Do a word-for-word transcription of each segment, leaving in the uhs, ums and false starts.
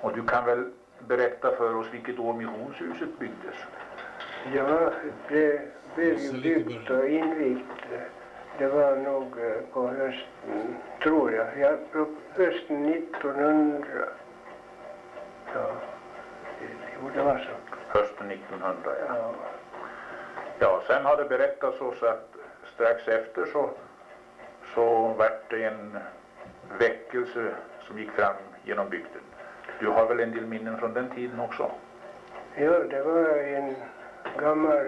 Och du kan väl berätta för oss vilket år missionshuset byggdes? Ja, det blev ju byggt och invigt. Det var nog på hösten, tror jag. Ja, på hösten nittonhundra. Ja, jo, det var så. Hösten nittonhundra, ja. Ja. Ja, sen har det berättats oss att strax efter så, så var det en väckelse som gick fram genom bygden. Du har väl en del minnen från den tiden också? Ja, det var en gammal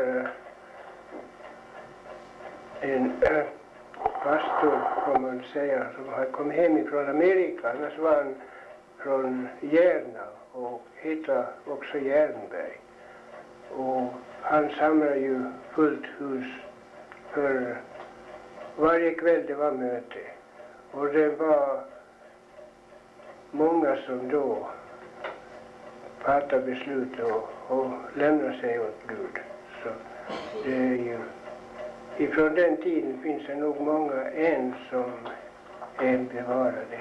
en äh, pastor, kan man säga, som hade kommit hem ifrån Amerika. Annars var han från Järna och hittade också Järnberg. Och han samlade ju fullt hus för varje kväll det var möte. Och det var många som då fattade beslut och, och lämnade sig åt Gud. Så det är ju, ifrån den tiden finns det nog många än som är bevarade.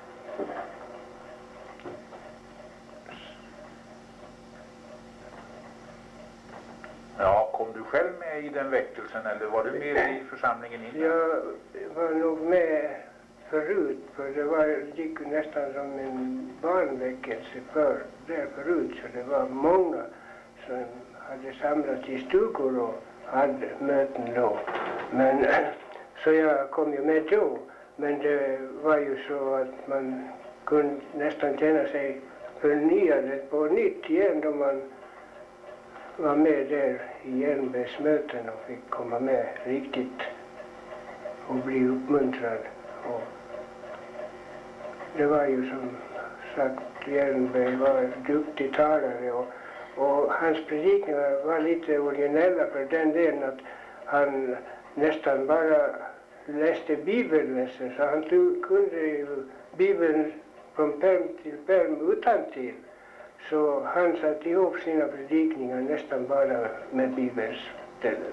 Ja, kom du själv med i den väckelsen eller var du med i församlingen innan? Jag var nog med förut, för det var, gick ju nästan som en barnväckelse för, där förut, så det var många som hade samlats i stugor och hade möten då. Men så jag kom ju med då, men det var ju så att man kunde nästan känna sig förnyad på nytt igen då man var med där i Järnbergsmöten och fick komma med riktigt och bli uppmuntrad. Och det var ju som sagt, Järnberg var en duktig talare och, och hans predikningar var lite originella för den delen att han nästan bara läste bibelläsor, så han kunde ju Bibeln från pärm till pärm utantill. Så han satte ihop sina predikningar nästan bara med bibelställen.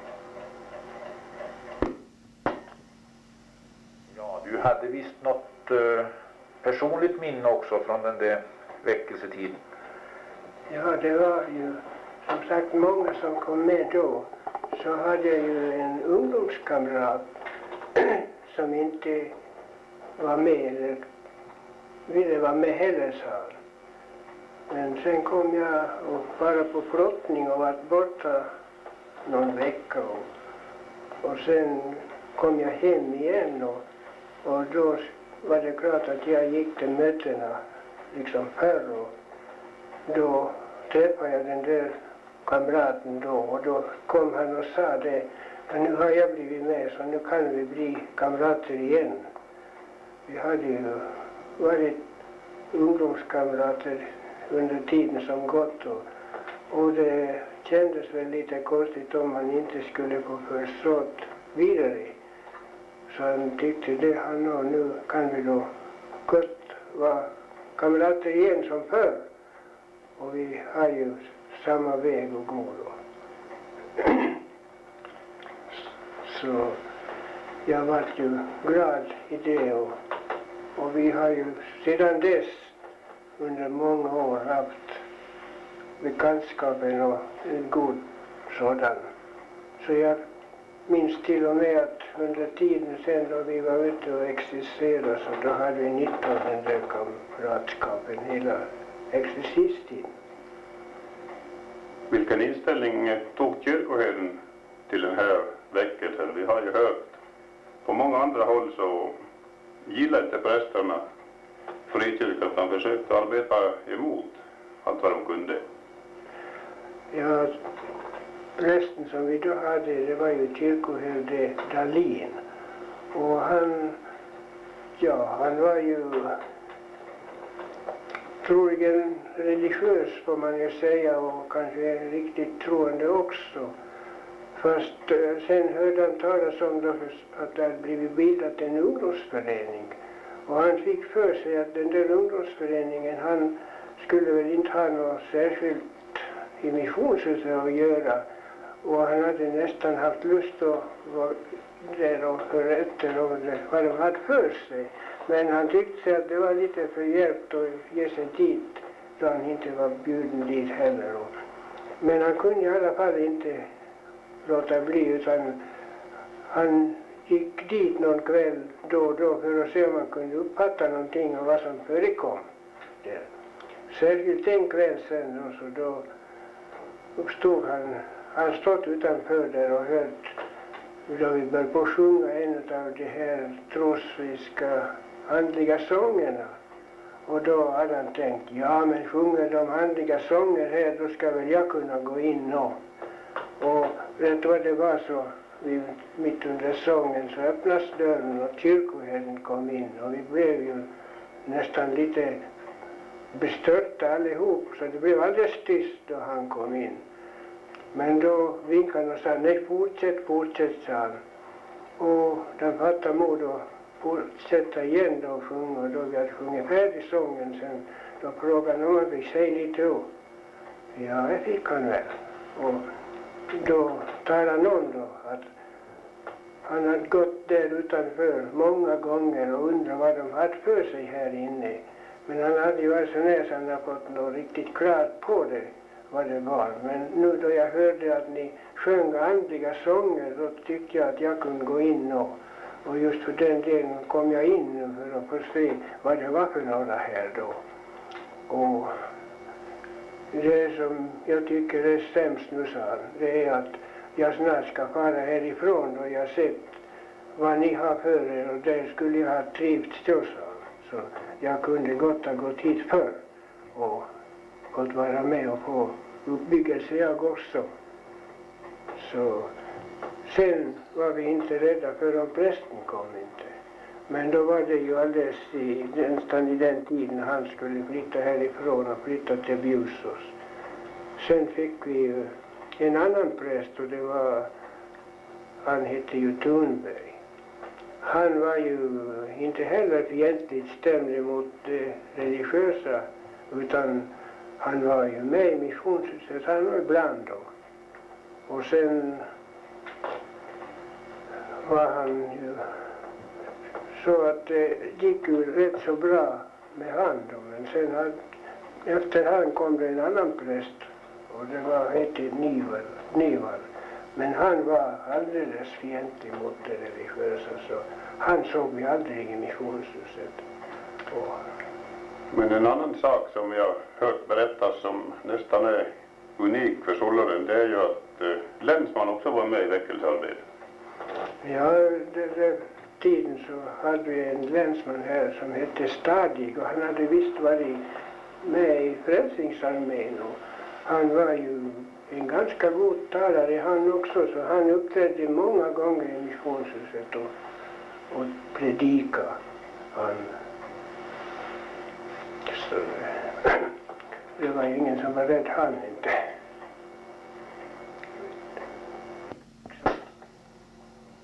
Ja, du hade visst något eh, personligt minne också från den där väckelsetiden. Ja, det var ju som sagt många som kom med då. Så hade jag ju en ungdomskamrat som inte var med eller ville vara med heller, sa han. Men sen kom jag och bara på flottning och var borta någon vecka och, och sen kom jag hem igen och, och då var det klart att jag gick till mötena liksom förr och då träffade jag den där kamraten då och då kom han och sa det, att nu har jag blivit med så nu kan vi bli kamrater igen. Vi hade ju varit ungdomskamrater under tiden som gått och, och det kändes väl lite konstigt om man inte skulle få förstått vidare. Så han tyckte det han och nu kan vi då gott vara kamrater igen som förr. Och vi har ju samma väg att gå då. Så jag var ju glad i det och, och vi har ju sedan dess under många år haft bekantskapen och en god sådan. Så jag minns till och med att under tiden sen då vi var ute och existerade så då hade vi nytta av den där kamratskapen hela exististiden. Vilken inställning tog kyrkoherden till den här väckelsen? Vi har ju hört på många andra håll så gillar inte prästerna frikyrkan utan försökte arbeta emot allt vad de kunde. Ja, prästen som vi då hade det var ju kyrkoherde Dahlin och han, ja han var ju troligen religiös får man ju säga och kanske riktigt troende också. Först sen hörde han talas om då att det hade blivit bildat en ungdomsförening. Och han fick för sig att den där ungdomsföreningen, han skulle väl inte ha något särskilt i missionshuset att göra. Och han hade nästan haft lust att vara där och höra efter om det, vad de hade för sig. Men han tyckte sig att det var lite för hjälpt att ge sig dit då han inte var bjuden dit heller. Men han kunde i alla fall inte låta bli, utan han gick dit någon kväll då och då för att se om man kunde uppfatta någonting av vad som förekom där. Särskilt en kväll sen och så då uppstod han, han stått utanför där och hört då vi började på sjunga en av de här trosviska andliga sångerna. Och då hade han tänkt, ja men sjunger de andliga sånger här, då ska väl jag kunna gå in och, och rätt vad det var så vi, mitt under sången så öppnas dörren och kyrkoherden kom in och vi blev ju nästan lite bestörta allihop, så det blev alldeles tyst då han kom in. Men då vinkade han och sa, nej fortsätt, fortsätt, sa han. Och den fattade mod att fortsätta igen då och sjunga, och då vi hade sjungit färdig sången sen, då frågade han om han fick säga lite ord. Ja, det fick han väl. Och då talade han om då att han hade gått där utanför många gånger och undrat vad de hade för sig här inne. Men han hade ju varit så nära så han hade fått något riktigt klart på det, vad det var. Men nu då jag hörde att ni sjöng andliga sånger, då tyckte jag att jag kunde gå in och, och just för den delen kom jag in för att få se vad det var för några här då. Och det som jag tycker är sämst nu, sa han, det är att jag snart ska fara härifrån och jag sett vad ni har för er och där skulle jag ha trivts då, sa han. Så jag kunde gott ha gått hit förr och fått vara med och få uppbyggelse jag också. Så sen var vi inte rädda för om prästen kom inte. Men då var det ju alldeles i, nästan i den tiden han skulle flytta härifrån och flytta till Bjusås. Sen fick vi ju en annan präst och det var, han hette ju Thunberg. Han var ju inte heller fientligt stämd mot det religiösa, utan han var ju med i missionshuset, han var bland dem. Och sen var han ju så att det gick ju rätt så bra med han då. Men sen hade, efterhand kom det en annan präst och det var hette Nyvall, Nyvall. Men han var alldeles fientlig mot det religiösa, så han såg vi aldrig i missionshuset. Och men en annan sak som jag hört berättas som nästan är unik för Solaren, det är ju att eh, länsman också var med i väckelsearbetet. ja, det, det tiden så hade vi en länsman här som hette Stadig, och han hade visst varit med i Frälsningsarmén, och han var ju en ganska god talare han också, så han uppträdde många gånger i missionshuset och, och predika. Han, så, det var ju ingen som var rädd, han inte.